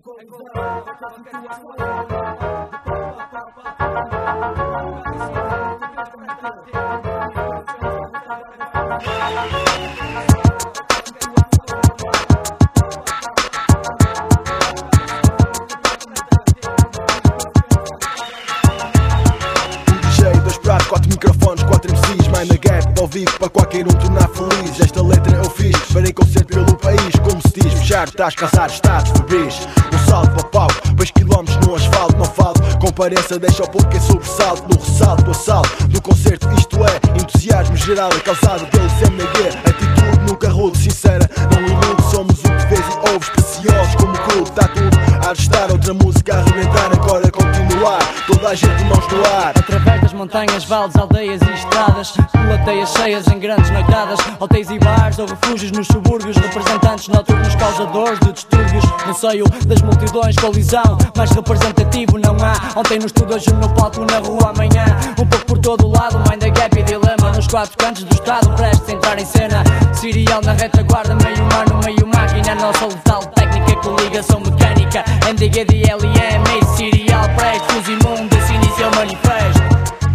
Quatro microfones, 4 MCs, mais na gap ao vivo para qualquer um tornar feliz. Esta letra eu fiz para em concerto pelo país. Como se diz, fechar, estás, casar, estados febris. Um salto para o palco, 2 quilómetros no asfalto. Não falto, compareça, deixa o pouco em sobressalto. No ressalto, do assalto, no concerto isto é entusiasmo geral, é causado pelo CMG. Atitude nunca rude, sincera, não ilude. Somos o que vês e ouves, preciosos como crudo. Está tudo a arrestar, outra música a arrebentar. Agora continuar, toda a gente de mãos no ar. Através das montanhas, vales, aldeias e estradas, plateias cheias em grandes noitadas, hotéis e bares ou refúgios nos subúrbios, representantes noturnos causadores de distúrbios. No seio das multidões, colisão, mais representativo não há. Ontem no estúdio, hoje no palco, na rua amanhã. Um pouco por todo o lado, Mind the Gap e dilema. Nos 4 cantos do estado, prestes a entrar em cena. Serial na retaguarda, meio humano, meio máquina. Nossa letal técnica, coligação mecânica. MDGDLM, serial, prestes imundo, esse inicia o manifesto.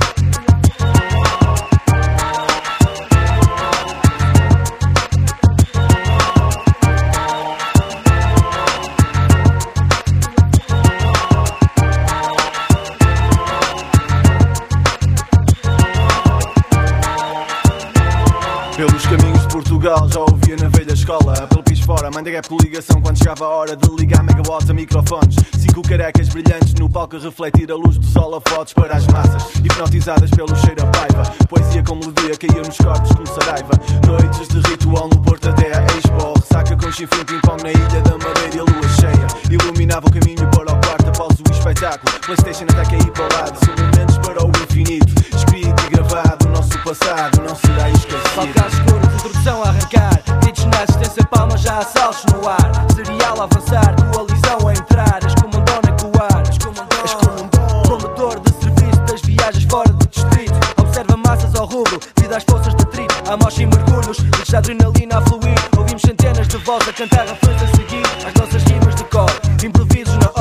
Pelos caminhos de Portugal já ouvia na velha escola. Pelo piso fora, Mind the Gap coligação. Quando chegava a hora de ligar megawatts a microfones. 5 carecas brilhantes no palco a refletir a luz dos holofotes para as massas, hipnotizadas pelo cheiro a paiva. Poesia com melodia caía nos corpos como saraiva. Noites de ritual no Porto até a Expo. Ressaca com chifre ping-pong na Ilha da Madeira e a lua cheia iluminava o caminho para o quarto após o espetáculo. Playstation até cair para o lado. São momentos para o infinito, escrito e gravado. O nosso passado não será esquecido. Palco escuro, introdução a arrancar. Gritos na assistência, palmas já assaltos no ar. Serial a avançar, coalizão a entrar. Ex-comandão a coar, condutor de serviço das viagens fora do distrito. Observa massas ao rubro, vida às forças de atrito. A mocha e mergulhos, de adrenalina a fluir. Ouvimos centenas de vozes a cantar refrões a seguir. As nossas rimas de cor, improvisos na